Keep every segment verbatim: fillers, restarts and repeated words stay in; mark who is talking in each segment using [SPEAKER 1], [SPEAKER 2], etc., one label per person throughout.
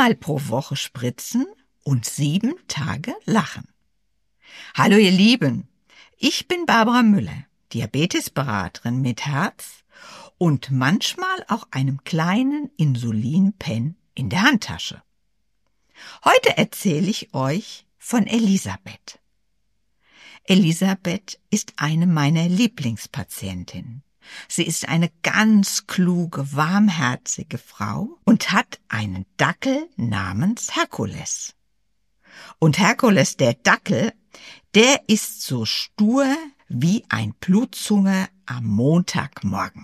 [SPEAKER 1] Einmal pro Woche spritzen und sieben Tage lachen. Hallo ihr Lieben, ich bin Barbara Müller, Diabetesberaterin mit Herz und manchmal auch einem kleinen Insulinpen in der Handtasche. Heute erzähle ich euch von Elisabeth. Elisabeth ist eine meiner Lieblingspatientinnen. Sie ist eine ganz kluge, warmherzige Frau und hat einen Dackel namens Herkules. Und Herkules, der Dackel, der ist so stur wie ein Blutzunge am Montagmorgen.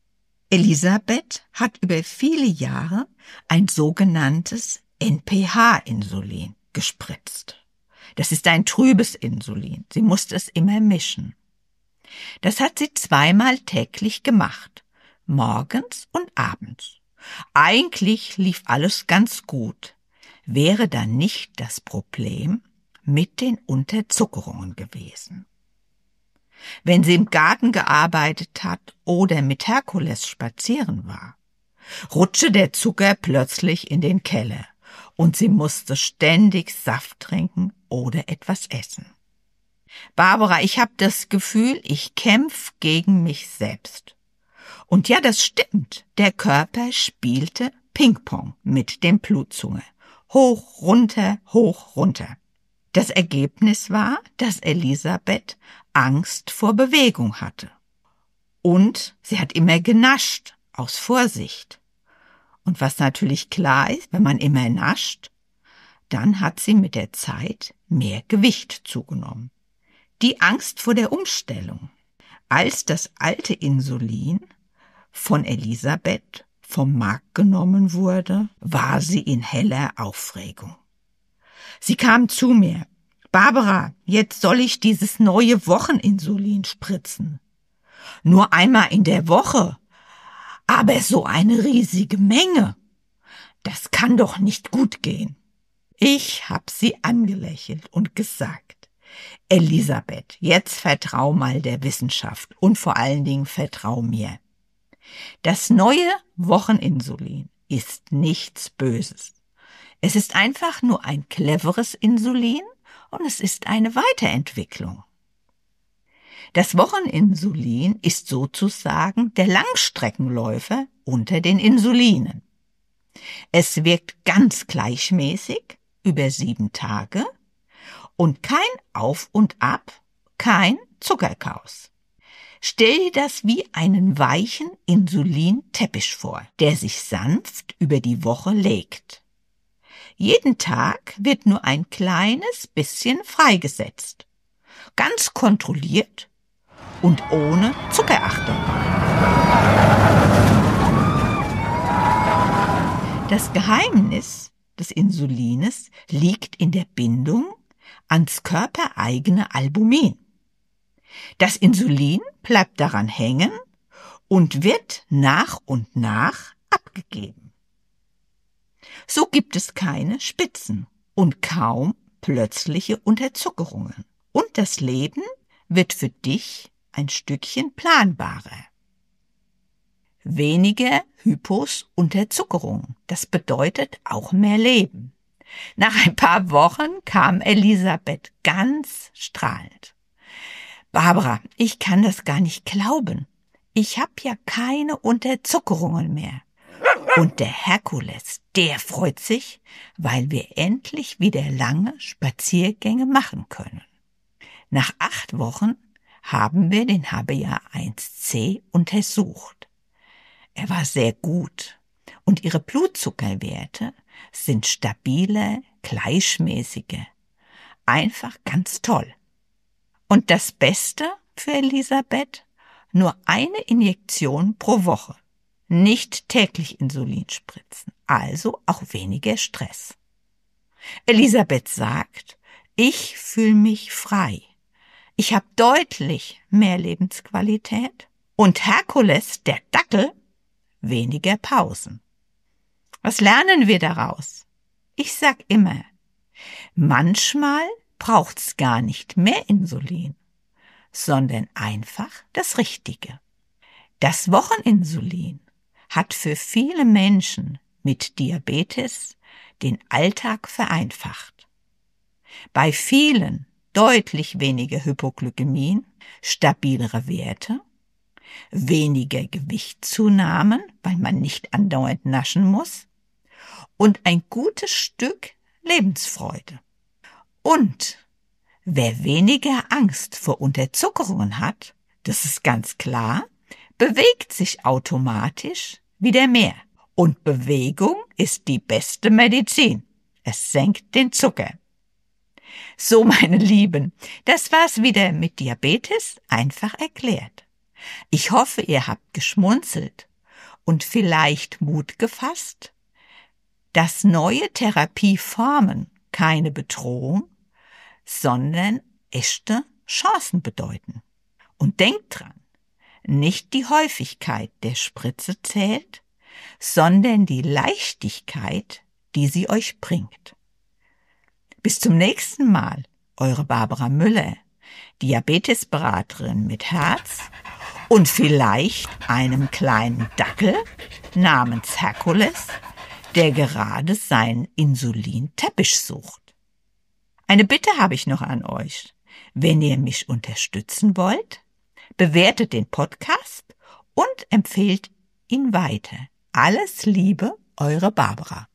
[SPEAKER 1] Elisabeth hat über viele Jahre ein sogenanntes N P H-Insulin gespritzt. Das ist ein trübes Insulin. Sie musste es immer mischen. Das hat sie zweimal täglich gemacht, morgens und abends. Eigentlich lief alles ganz gut, wäre dann nicht das Problem mit den Unterzuckerungen gewesen. Wenn sie im Garten gearbeitet hat oder mit Herkules spazieren war, rutschte der Zucker plötzlich in den Keller und sie musste ständig Saft trinken oder etwas essen. Barbara, ich habe das Gefühl, ich kämpfe gegen mich selbst. Und ja, das stimmt. Der Körper spielte Ping-Pong mit dem Blutzunge. Hoch, runter, hoch, runter. Das Ergebnis war, dass Elisabeth Angst vor Bewegung hatte. Und sie hat immer genascht, aus Vorsicht. Und was natürlich klar ist, wenn man immer nascht, dann hat sie mit der Zeit mehr Gewicht zugenommen. Die Angst vor der Umstellung. Als das alte Insulin von Elisabeth vom Markt genommen wurde, war sie in heller Aufregung. Sie kam zu mir. Barbara, jetzt soll ich dieses neue Wocheninsulin spritzen. Nur einmal in der Woche. Aber so eine riesige Menge. Das kann doch nicht gut gehen. Ich hab sie angelächelt und gesagt, Elisabeth, jetzt vertrau mal der Wissenschaft und vor allen Dingen vertrau mir. Das neue Wocheninsulin ist nichts Böses. Es ist einfach nur ein cleveres Insulin und es ist eine Weiterentwicklung. Das Wocheninsulin ist sozusagen der Langstreckenläufer unter den Insulinen. Es wirkt ganz gleichmäßig über sieben Tage und kein Auf und Ab, kein Zuckerchaos. Stell dir das wie einen weichen Insulinteppich vor, der sich sanft über die Woche legt. Jeden Tag wird nur ein kleines bisschen freigesetzt. Ganz kontrolliert und ohne Zuckerachtung. Das Geheimnis des Insulines liegt in der Bindung ans körpereigene Albumin. Das Insulin bleibt daran hängen und wird nach und nach abgegeben. So gibt es keine Spitzen und kaum plötzliche Unterzuckerungen. Und das Leben wird für dich ein Stückchen planbarer. Weniger Hypos, Unterzuckerung, das bedeutet auch mehr Leben. Nach ein paar Wochen kam Elisabeth ganz strahlend. Barbara, ich kann das gar nicht glauben. Ich habe ja keine Unterzuckerungen mehr. Und der Herkules, der freut sich, weil wir endlich wieder lange Spaziergänge machen können. Nach acht Wochen haben wir den H b A eins c untersucht. Er war sehr gut und ihre Blutzuckerwerte sind stabiler, gleichmäßiger. Einfach ganz toll. Und das Beste für Elisabeth? Nur eine Injektion pro Woche. Nicht täglich Insulin spritzen, also auch weniger Stress. Elisabeth sagt, ich fühle mich frei. Ich habe deutlich mehr Lebensqualität und Herkules, der Dackel, weniger Pausen. Was lernen wir daraus? Ich sag immer, manchmal braucht's gar nicht mehr Insulin, sondern einfach das Richtige. Das Wocheninsulin hat für viele Menschen mit Diabetes den Alltag vereinfacht. Bei vielen deutlich weniger Hypoglykämien, stabilere Werte, weniger Gewichtszunahmen, weil man nicht andauernd naschen muss, und ein gutes Stück Lebensfreude. Und wer weniger Angst vor Unterzuckerungen hat, das ist ganz klar, bewegt sich automatisch wieder mehr. Und Bewegung ist die beste Medizin. Es senkt den Zucker. So, meine Lieben, das war's wieder mit Diabetes einfach erklärt. Ich hoffe, ihr habt geschmunzelt und vielleicht Mut gefasst, dass neue Therapieformen keine Bedrohung, sondern echte Chancen bedeuten. Und denkt dran, nicht die Häufigkeit der Spritze zählt, sondern die Leichtigkeit, die sie euch bringt. Bis zum nächsten Mal, eure Barbara Müller, Diabetesberaterin mit Herz und vielleicht einem kleinen Dackel namens Herkules, der gerade seinen Insulinteppich sucht. Eine Bitte habe ich noch an euch. Wenn ihr mich unterstützen wollt, bewertet den Podcast und empfehlt ihn weiter. Alles Liebe, eure Barbara.